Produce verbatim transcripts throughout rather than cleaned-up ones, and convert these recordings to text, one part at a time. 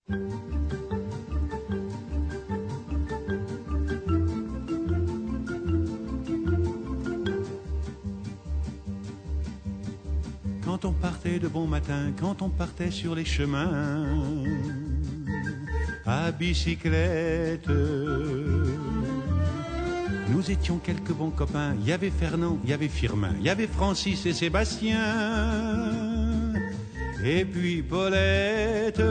Quand on partait de bon matin, quand on partait sur les chemins à bicyclette, nous étions quelques bons copains. Il y avait Fernand, il y avait Firmin, il y avait Francis et Sébastien, et puis Paulette.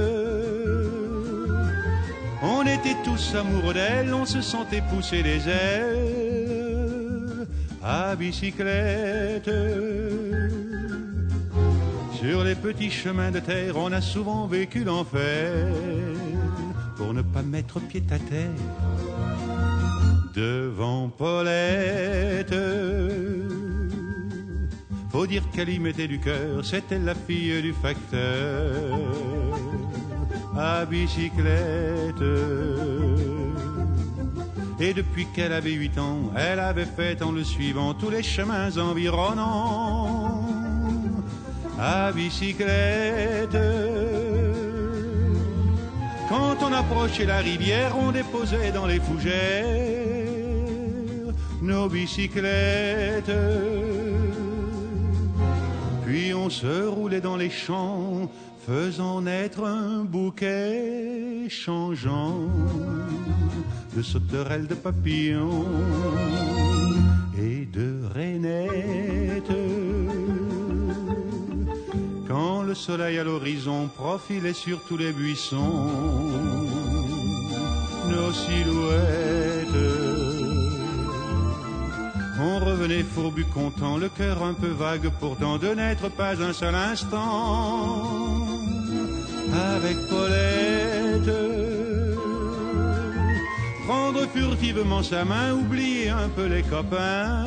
On était tous amoureux d'elle, on se sentait pousser les ailes à bicyclette. Sur les petits chemins de terre, on a souvent vécu l'enfer pour ne pas mettre pied à terre devant Paulette. Faut dire qu'elle y mettait du cœur, c'était la fille du facteur à bicyclette. Et depuis qu'elle avait huit ans, elle avait fait en le suivant tous les chemins environnants à bicyclette. Quand on approchait la rivière, on déposait dans les fougères nos bicyclettes. Puis on se roulait dans les champs, faisant naître un bouquet changeant de sauterelles, de papillons et de rainettes. Quand le soleil à l'horizon profilait sur tous les buissons nos silhouettes, on revenait fourbu content, le cœur un peu vague pourtant de n'être pas un seul instant avec Paulette. Prendre furtivement sa main, oublier un peu les copains,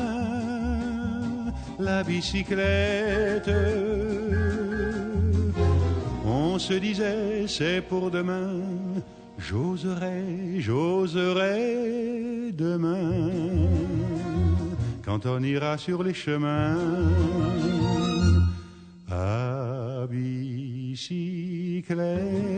la bicyclette. On se disait c'est pour demain, j'oserai, j'oserai demain, quand on ira sur les chemins à bicyclette.